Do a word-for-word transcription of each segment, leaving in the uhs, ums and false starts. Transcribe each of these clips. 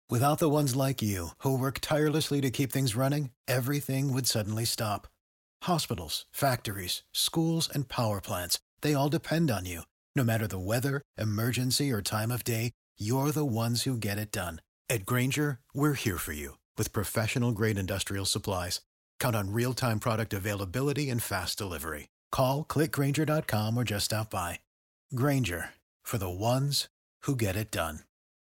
Without the ones like you, who work tirelessly to keep things running, everything would suddenly stop. Hospitals, factories, schools, and power plants, they all depend on you. No matter the weather, emergency, or time of day, you're the ones who get it done. At Grainger, we're here for you with professional-grade industrial supplies. Count on real-time product availability and fast delivery. Call, click Grainger dot com, or just stop by. Grainger, for the ones who get it done.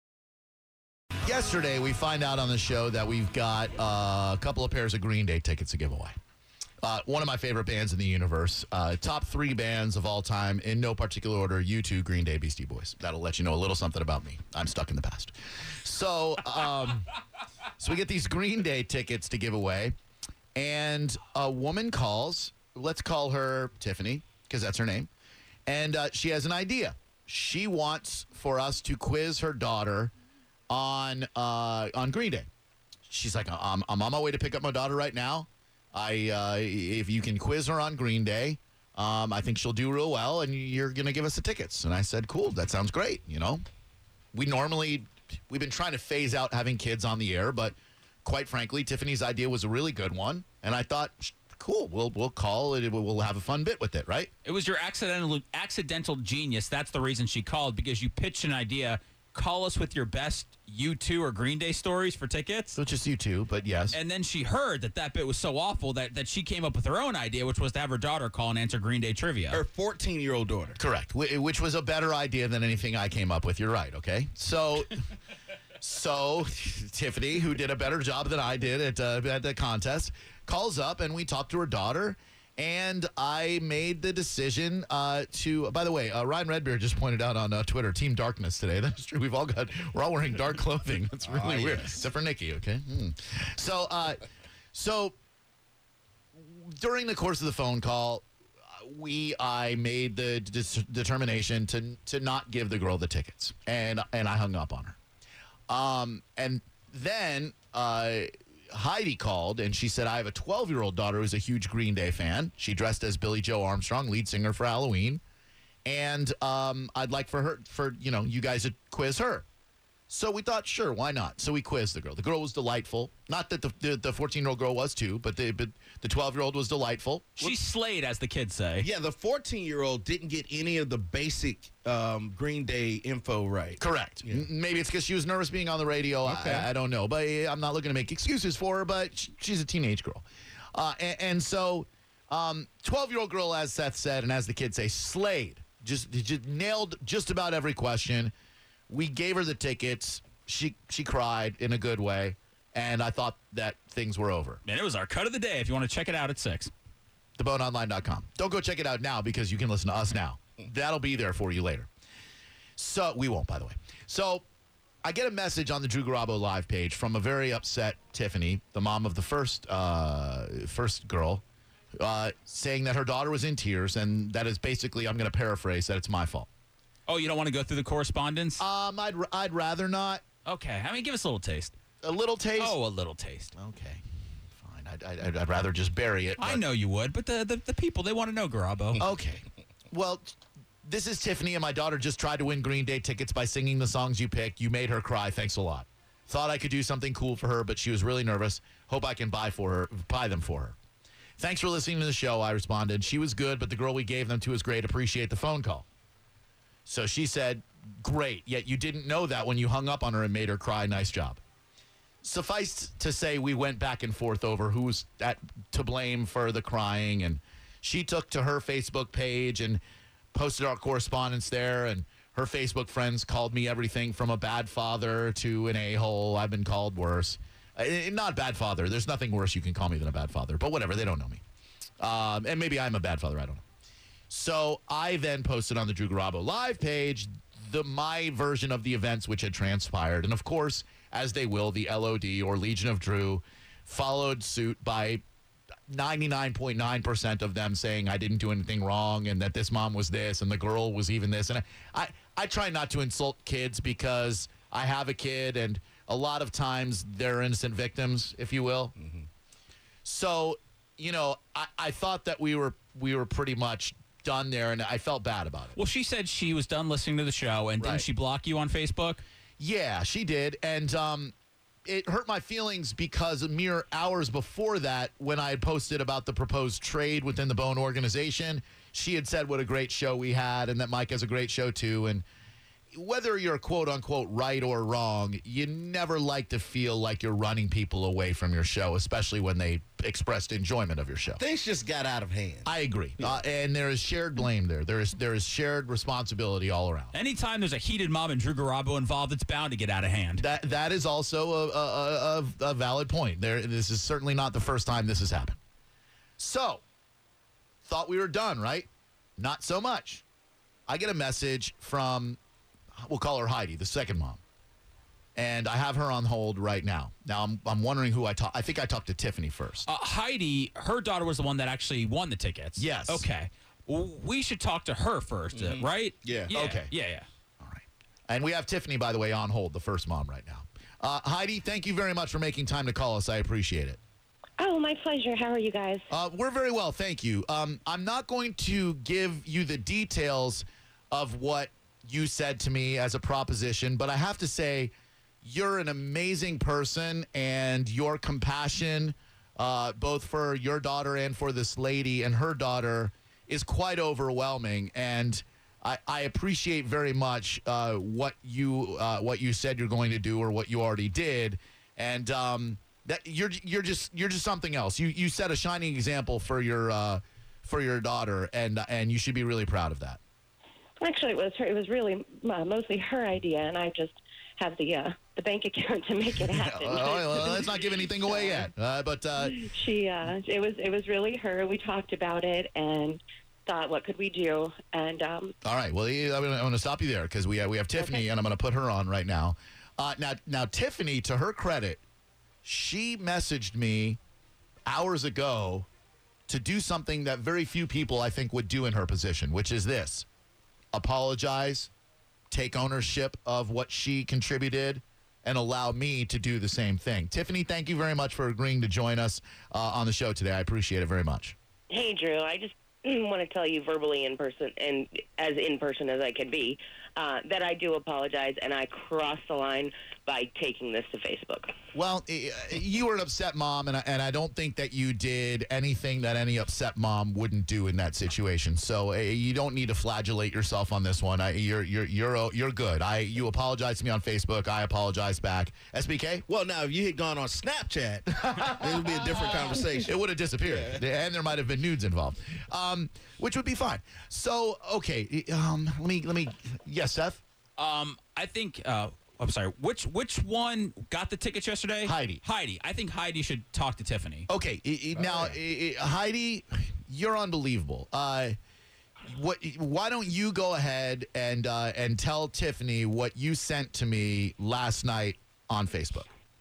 Yesterday, we find out on the show that we've got uh, a couple of pairs of Green Day tickets to give away. Uh, one of my favorite bands in the universe. Uh, top three bands of all time, in no particular order. U two, Green Day, Beastie Boys. That'll let you know a little something about me. I'm stuck in the past. So, um, so we get these Green Day tickets to give away. And a woman calls. Let's call her Tiffany, because that's her name. And uh, she has an idea. She wants for us to quiz her daughter on uh, on Green Day. She's like, I'm, I'm on my way to pick up my daughter right now. I uh, if you can quiz her on Green Day, um, I think she'll do real well, and you're going to give us the tickets. And I said, cool, that sounds great. You know, we normally, we've been trying to phase out having kids on the air, but quite frankly, Tiffany's idea was a really good one. And I thought, cool, we'll we'll call it. We'll have a fun bit with it, right? It was your accidental accidental genius. That's the reason she called, because you pitched an idea. Call us with your best U two or Green Day stories for tickets. So just U two, but yes. And then she heard that that bit was so awful that, that she came up with her own idea, which was to have her daughter call and answer Green Day trivia. Her fourteen-year-old daughter. Correct, which was a better idea than anything I came up with. You're right, okay? So, so Tiffany, who did a better job than I did at, uh, at the contest, calls up, and we talked to her daughter. And I made the decision uh, to, by the way, uh, Ryan Redbeard just pointed out on uh, Twitter, Team Darkness today. That's true. We've all got, we're all wearing dark clothing. That's really oh, weird. Yes. Except for Nikki, okay? Hmm. So, uh, so during the course of the phone call, we, I made the dis- determination to to not give the girl the tickets. And, and I hung up on her. Um, and then, uh, Heidi called, and she said, I have a twelve-year-old daughter who's a huge Green Day fan. She dressed as Billie Joe Armstrong, lead singer for Halloween. And um, I'd like for her, for, you know, you guys to quiz her. So we thought, sure, why not? So we quizzed the girl. The girl was delightful. Not that the the, the fourteen-year-old girl was too, but the but the twelve-year-old was delightful. She slayed, as the kids say. Yeah, the fourteen-year-old didn't get any of the basic um, Green Day info right. Correct. Yeah. M- Maybe it's because she was nervous being on the radio. Okay. I, I don't know. But I'm not looking to make excuses for her, but sh- she's a teenage girl. Uh, and, and so um, twelve-year-old girl, as Seth said, and as the kids say, slayed. Just, just nailed just about every question. We gave her the tickets. She she cried in a good way, and I thought that things were over. And it was our cut of the day if you want to check it out at six. the bone online dot com. Don't go check it out now because you can listen to us now. That'll be there for you later. So we won't, by the way. So I get a message on the Drew Garabo live page from a very upset Tiffany, the mom of the first uh, first girl, uh, saying that her daughter was in tears, and that is basically, I'm going to paraphrase, that it's my fault. Oh, you don't want to go through the correspondence? Um, I'd I'd rather not. Okay. I mean, give us a little taste. A little taste? Oh, a little taste. Okay. Fine. I'd, I'd, I'd rather just bury it. I but- know you would, but the, the, the people, they want to know, Garabo. Okay. Well, this is Tiffany, and my daughter just tried to win Green Day tickets by singing the songs you picked. You made her cry. Thanks a lot. Thought I could do something cool for her, but she was really nervous. Hope I can buy for her, buy them for her. Thanks for listening to the show, I responded. She was good, but the girl we gave them to is great. Appreciate the phone call. So she said, great, yet you didn't know that when you hung up on her and made her cry. Nice job. Suffice to say, we went back and forth over who was at, to blame for the crying, and she took to her Facebook page and posted our correspondence there, and her Facebook friends called me everything from a bad father to an a-hole. I've been called worse. Uh, not bad father. There's nothing worse you can call me than a bad father, but whatever. They don't know me. Um, and maybe I'm a bad father. I don't know. So I then posted on the Drew Garabo live page the my version of the events which had transpired. And, of course, as they will, the L O D, or Legion of Drew, followed suit by ninety-nine point nine percent of them saying I didn't do anything wrong and that this mom was this and the girl was even this. And I, I, I try not to insult kids because I have a kid, and a lot of times they're innocent victims, if you will. Mm-hmm. So, you know, I, I thought that we were we were pretty much done there, and I felt bad about it. Well, she said she was done listening to the show, and Right. didn't she block you on Facebook? Yeah, she did. And um, it hurt my feelings because mere hours before that, when I had posted about the proposed trade within the Bone organization, she had said what a great show we had and that Mike has a great show too. And whether you're quote unquote right or wrong, you never like to feel like you're running people away from your show, especially when they expressed enjoyment of your show. Things just got out of hand. I agree. Uh, and there is shared blame there. There is there is shared responsibility all around. Anytime there's a heated mob and Drew Garabo involved, it's bound to get out of hand. That That is also a, a, a, a valid point. There, This is certainly not the first time this has happened. So, thought we were done, right? Not so much. I get a message from, we'll call her Heidi, the second mom. And I have her on hold right now. Now, I'm I'm wondering who I talked. I think I talked to Tiffany first. Uh, Heidi, her daughter was the one that actually won the tickets. Yes. Okay. Well, we should talk to her first, Mm-hmm. uh, right? Yeah. yeah. Okay. Yeah, yeah. All right. And we have Tiffany, by the way, on hold, the first mom right now. Uh, Heidi, thank you very much for making time to call us. I appreciate it. Oh, my pleasure. How are you guys? Uh, we're very well, thank you. Um, I'm not going to give you the details of what you said to me as a proposition, but I have to say you're an amazing person, and your compassion, uh, both for your daughter and for this lady and her daughter, is quite overwhelming. And I, I appreciate very much uh, what you uh, what you said you're going to do or what you already did, and um, that you're you're just you're just something else. You you set a shining example for your uh, for your daughter, and and you should be really proud of that. Actually, it was her, it was really uh, mostly her idea, and I just have the uh, the bank account to make it happen. Oh, well, let's not give anything away yet. Uh, but uh, she uh, it was it was really her. We talked about it and thought, what could we do? And um, all right, well, I'm going to stop you there because we have, we have Tiffany, Okay. and I'm going to put her on right now. Uh, now, now, Tiffany, to her credit, she messaged me hours ago to do something that very few people, I think, would do in her position, which is this: apologize, take ownership of what she contributed, and allow me to do the same thing. Tiffany, thank you very much for agreeing to join us uh, on the show today. I appreciate it very much. Hey, Drew, I just want to tell you verbally in person, and as in person as I can be, uh, that I do apologize, and I crossed the line by taking this to Facebook. Well, eh, you were an upset mom, and I, and I don't think that you did anything that any upset mom wouldn't do in that situation. So uh, you don't need to flagellate yourself on this one. I, you're you're you're you're good. I you apologized to me on Facebook. I apologized back. S B K? Well, now, if you had gone on Snapchat, it would be a different conversation. It would have disappeared, and there might have been nudes involved, um, which would be fine. So okay, um, let me let me. Yes, Seth. Um, I think. Uh, I'm sorry. Which which one got the tickets yesterday? Heidi. Heidi. I think Heidi should talk to Tiffany. Okay, i- i- now i- i- Heidi, you're unbelievable. Uh, what? Why don't you go ahead and uh, and tell Tiffany what you sent to me last night on Facebook?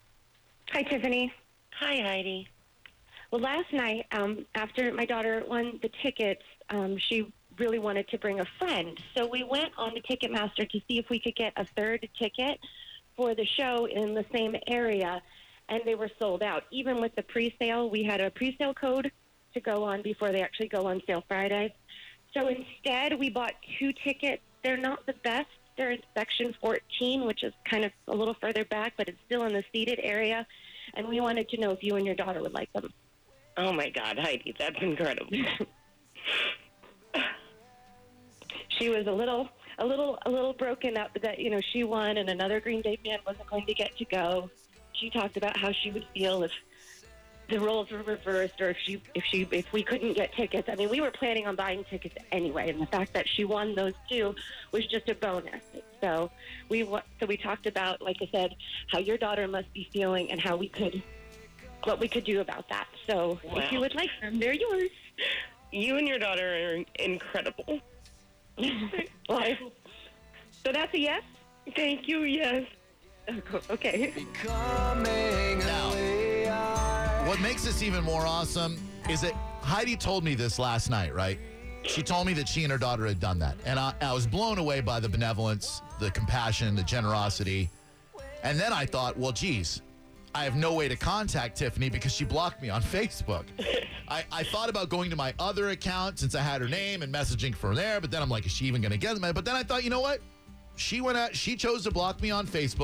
hi, Tiffany. Hi, Heidi. Well, last night, um, after my daughter won the tickets, um, she really wanted to bring a friend. So we went on the Ticketmaster to see if we could get a third ticket for the show in the same area, and they were sold out. Even with the pre-sale, we had a pre-sale code to go on before they actually go on sale Friday. So instead, we bought two tickets. They're not the best. They're in section fourteen, which is kind of a little further back, but it's still in the seated area. And we wanted to know if you and your daughter would like them. Oh, my God, Heidi, that's incredible. She was a little, a little, a little broken up that, you know, she won and another Green Day fan wasn't going to get to go. She talked about how she would feel if the roles were reversed, or if she, if she, if we couldn't get tickets. I mean, we were planning on buying tickets anyway, and the fact that she won those two was just a bonus. So we, wa- so we talked about, like I said, how your daughter must be feeling and how we could, what we could do about that. So Wow. if you would like them, they're yours. You and your daughter are incredible. Well, so that's a yes. Thank you, yes. Okay. Now, what makes this even more awesome is that Heidi told me this last night, right? She told me that she and her daughter had done that. And I, I was blown away by the benevolence, the compassion, the generosity. And then I thought, well, geez, I have no way to contact Tiffany because she blocked me on Facebook. I, I thought about going to my other account since I had her name and messaging from there, but then I'm like, is she even going to get them? But then I thought, you know what? She went out, she chose to block me on Facebook.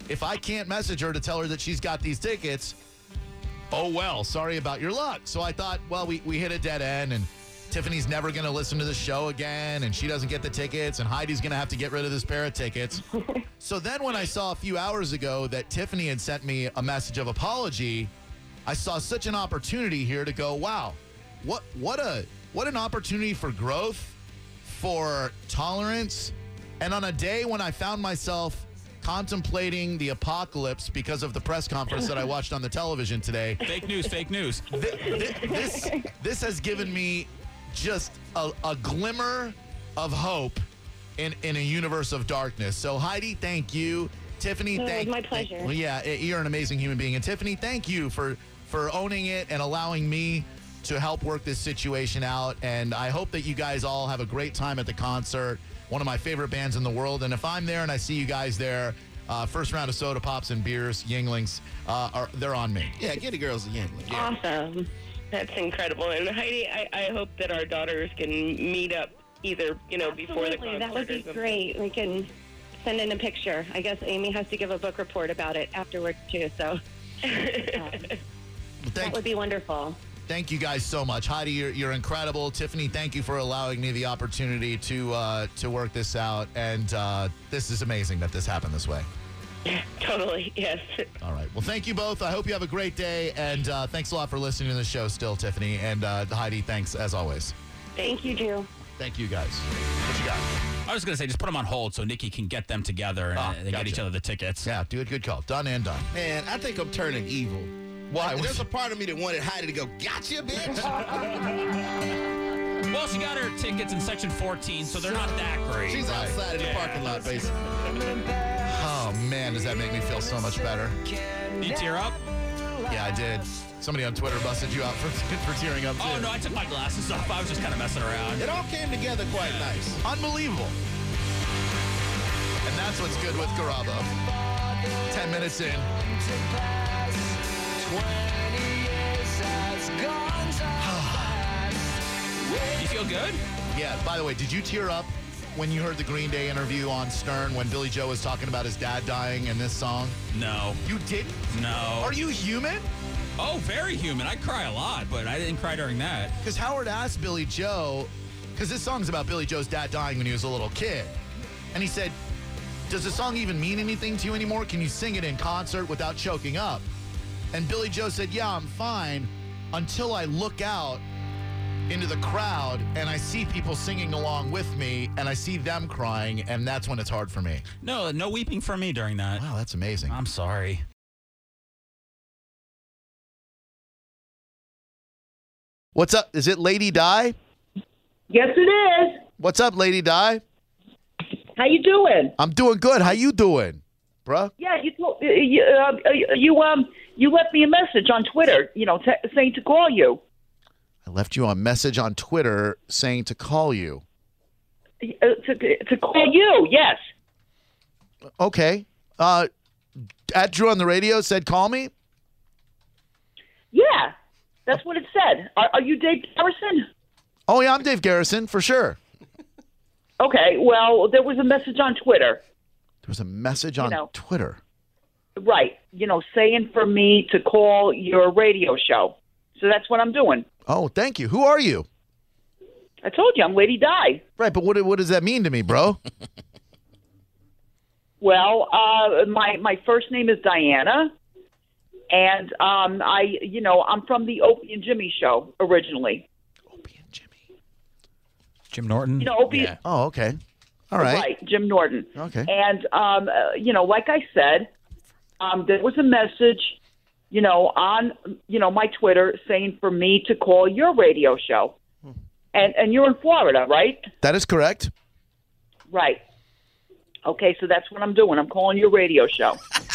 if I can't message her to tell her that she's got these tickets, oh, well, sorry about your luck. So I thought, well, we, we hit a dead end, and Tiffany's never going to listen to the show again, and she doesn't get the tickets, and Heidi's going to have to get rid of this pair of tickets. So then when I saw a few hours ago that Tiffany had sent me a message of apology, I saw such an opportunity here to go, wow, what what a what an opportunity for growth, for tolerance, and on a day when I found myself contemplating the apocalypse because of the press conference that I watched on the television today. Fake news, fake news. Th- th- this this has given me just a, a glimmer of hope in, in a universe of darkness. So Heidi, thank you. Tiffany, No, it was thank my pleasure. Thank, well, yeah, you're an amazing human being. And Tiffany, thank you for for owning it and allowing me to help work this situation out. And I hope that you guys all have a great time at the concert. One of my favorite bands in the world. And if I'm there and I see you guys there, uh, first round of soda pops and beers, Yinglings, uh, are they're on me. Yeah, get the girls a Yingling. Yeah. Awesome. That's incredible. And Heidi, I, I hope that our daughters can meet up either, you know, before the Absolutely, concert. that would or be something. great. We can send in a picture. I guess Amy has to give a book report about it afterwards too. So um, that Thank, would be wonderful. thank you guys so much. Heidi, you're, you're incredible. Tiffany, thank you for allowing me the opportunity to uh, to work this out. And uh, this is amazing that this happened this way. Totally, yes. All right. Well, thank you both. I hope you have a great day. And uh, thanks a lot for listening to the show still, Tiffany. And uh, Heidi, thanks as always. Thank you, Drew. Thank you, guys. What you got? I was going to say, just put them on hold so Nikki can get them together and Ah, uh, they get gotcha. each other the tickets. Yeah, do it. Good call. Done and done. Man, I think I'm turning evil. Why? There's a part of me that wanted Heidi to go, gotcha, bitch. Well, she got her tickets in section fourteen, so they're not that great. She's outside in the parking lot, basically. Oh, man, does that make me feel so much better? You tear up? Yeah, I did. Somebody on Twitter busted you out for, for tearing up, too. Oh, no, I took my glasses off. I was just kind of messing around. It all came together quite nice. Unbelievable. And that's what's good with Garabo. Ten minutes in. You feel good? Yeah, by the way, did you tear up when you heard the Green Day interview on Stern when Billy Joe was talking about his dad dying in this song? No. You didn't? No. Are you human? Oh, very human. I cry a lot, but I didn't cry during that. Because Howard asked Billy Joe, because this song's about Billy Joe's dad dying when he was a little kid. And he said, does the song even mean anything to you anymore? Can you sing it in concert without choking up? And Billy Joe said, yeah, I'm fine until I look out into the crowd and I see people singing along with me and I see them crying, and that's when it's hard for me. No, no weeping for me during that. Wow, that's amazing. I'm sorry. What's up? Is it Lady Di? Yes, it is. What's up, Lady Di? How you doing? I'm doing good. How you doing, bruh? Yeah, you told, uh, you, uh, you um you left me a message on Twitter, you know, t- saying to call you. I left you a message on Twitter saying to call you. Uh, to to call you, yes. Okay. Uh, at Drew on the radio said call me. Yeah, that's what it said. Are, are you Dave Garrison? Oh, yeah, I'm Dave Garrison, for sure. Okay, well, there was a message on Twitter. There was a message on know. Twitter. Right, you know, saying for me to call your radio show. So that's what I'm doing. Oh, thank you. Who are you? I told you, I'm Lady Di. Right, but what what does that mean to me, bro? Well, uh, my my first name is Diana, and um, I, you know, I'm from the Opie and Jimmy show originally. Opie and Jimmy. Jim Norton? You know, Opie. Yeah. Oh, okay. All right. Right, Jim Norton. Okay. And, um, uh, you know, like I said, um, there was a message, you know, on, you know, my Twitter saying for me to call your radio show. And and you're in Florida, right? That is correct. Right. Okay, so that's what I'm doing. I'm calling your radio show.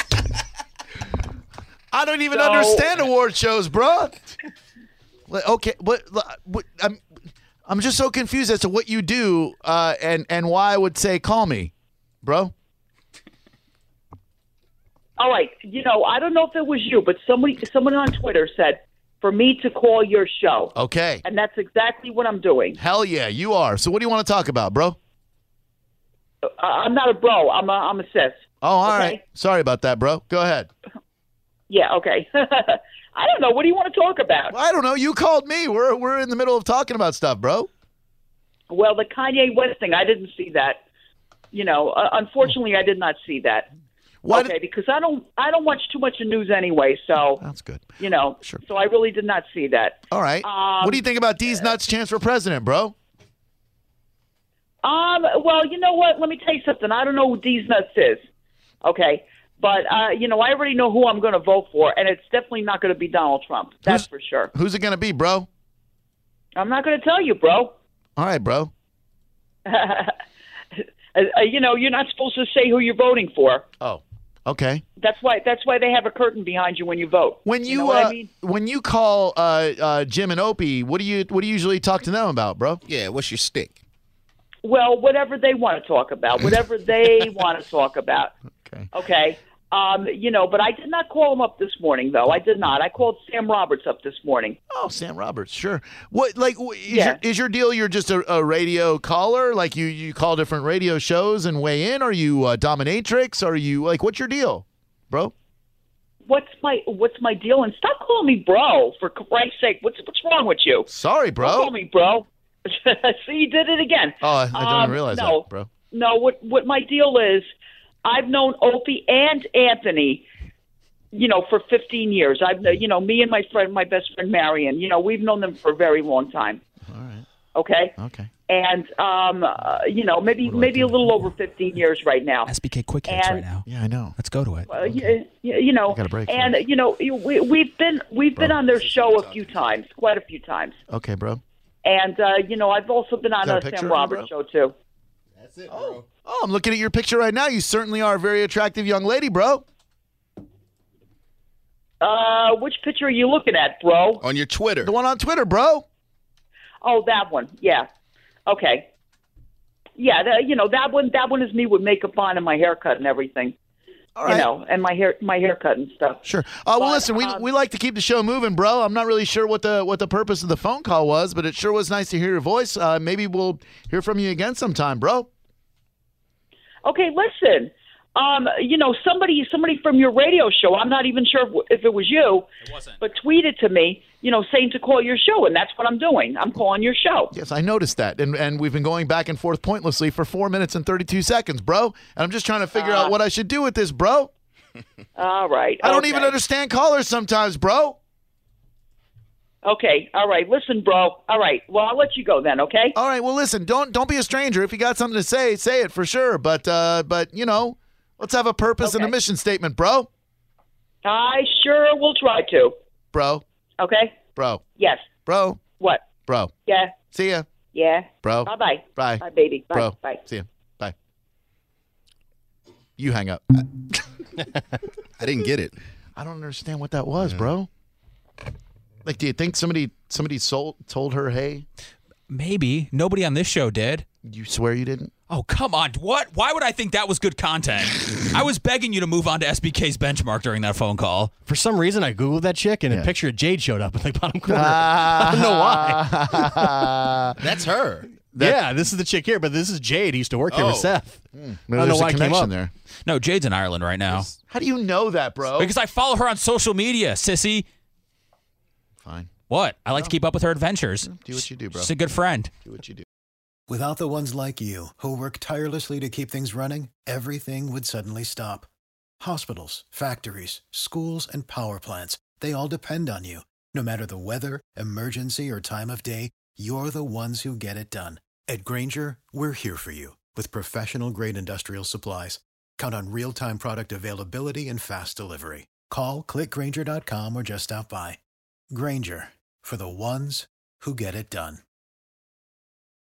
I don't even So- understand award shows, bro. Okay, but, but I'm I'm just so confused as to what you do uh, and and why I would say call me, bro. All right, you know, I don't know if it was you, but somebody, someone on Twitter said for me to call your show. Okay. And that's exactly what I'm doing. Hell yeah, you are. So what do you want to talk about, bro? Uh, I'm not a bro. I'm a, I'm a sis. Oh, all Okay. right. Sorry about that, bro. Go ahead. Yeah, okay. I don't know. What do you want to talk about? Well, I don't know. You called me. We're we're in the middle of talking about stuff, bro. Well, the Kanye West thing, I didn't see that. You know, uh, unfortunately, I did not see that. Why okay, did- because I don't, I don't watch too much of news anyway. So That's good. you know, Sure. so I really did not see that. All right. Um, what do you think about D's nuts chance for president, bro? Um. Well, you know what? Let me tell you something. I don't know who D's Nuts is. Okay. But, uh, you know, I already know who I'm going to vote for, and it's definitely not going to be Donald Trump. That's Who's- for sure. Who's it going to be, bro? I'm not going to tell you, bro. All right, bro. Uh, you know, you're not supposed to say who you're voting for. Oh, okay. That's why. That's why they have a curtain behind you when you vote. When you, know what uh, I mean? when you call uh, uh, Jim and Opie, what do you what do you usually talk to them about, bro? Yeah, what's your stick? Well, whatever they want to talk about, whatever they want to talk about. Okay. Okay. Um, you know, but I did not call him up this morning, though. I did not. I called Sam Roberts up this morning. Oh, Sam Roberts, sure. What like wh- is, Yeah. your, is your deal? You're just a, a radio caller, like you you call different radio shows and weigh in. Are you uh, dominatrix? Are you like what's your deal, bro? What's my What's my deal? And stop calling me bro, for Christ's sake. What's What's wrong with you? Sorry, Don't call bro. me bro. See, you did it again. Oh, I, I didn't Um, realize no. that, bro. No, what what my deal is, I've known Opie and Anthony, you know, for fifteen years. I've you know, me and my friend, my best friend Marion, you know, we've known them for a very long time. All right. Okay. Okay. And um, uh, you know, maybe do I maybe do? a little over fifteen years right now. S B K Quick Hits And- right now. Yeah, I know. Let's go to it. Uh, you, you know, I got a break and first. you know, you- we, we've been we've been on their show a few times, quite a few times. Okay, bro. And uh, you know, I've also been on that a a picture Sam of you, Roberts bro? show too. That's it, bro. Oh, I'm looking at your picture right now. You certainly are a very attractive young lady, bro. Uh, which picture are you looking at, bro? On your Twitter. The one on Twitter, bro. Oh, that one. Yeah. Okay. Yeah, the, you know that one. That one is me with makeup on and my haircut and everything. All right. You know, and my hair, my haircut and stuff. Sure. Uh, well, But, listen, we um, we like to keep the show moving, bro. I'm not really sure what the what the purpose of the phone call was, but it sure was nice to hear your voice. Uh, maybe we'll hear from you again sometime, bro. Okay, listen. Um, you know, somebody, somebody from your radio show. I'm not even sure if, if it was you. It wasn't. But tweeted to me, you know, saying to call your show, and that's what I'm doing. I'm calling your show. Yes, I noticed that, and and we've been going back and forth pointlessly for four minutes and thirty-two seconds, bro. And I'm just trying to figure Uh, out what I should do with this, bro. All right. I don't okay. even understand callers sometimes, bro. Okay. All right. Listen, bro. All right. Well, I'll let you go then. Okay. All right, well, listen, don't don't be a stranger. If you got something to say, say it for sure. But uh, but you know, let's have a purpose and a Okay. mission statement, bro. I sure will try to. Bro, Okay. bro, Yes. bro, What? bro. Yeah. See ya, Yeah. bro. Bye bye. Bye, Bye, baby. Bye. bro. Bye. See ya. Bye. You hang up. I didn't get it. I don't understand what that was, bro. Like, do you think somebody somebody sold, told her, hey, Maybe. Nobody on this show did. you swear you didn't? Oh, come on. What? Why would I think that was good content? I was begging you to move on to S B K's benchmark during that phone call. For some reason, I Googled that chick, and Yeah. a picture of Jade showed up in the bottom corner. I don't know why. That's her. yeah, this is the chick here, but this is Jade. He used to work here with Oh. Seth. Maybe I don't know there's why a it came connection up. there. No, Jade's in Ireland right now. How do you know that, bro? Because I follow her on social media, sissy. Fine. What? I like to keep up with her adventures. Do what you do, bro. She's a good friend. Do what you do. Without the ones like you, who work tirelessly to keep things running, everything would suddenly stop. Hospitals, factories, schools, and power plants, they all depend on you. No matter the weather, emergency, or time of day, you're the ones who get it done. At Granger, we're here for you with professional-grade industrial supplies. Count on real-time product availability and fast delivery. Call, click Granger dot com, or just stop by. Granger, for the ones who get it done.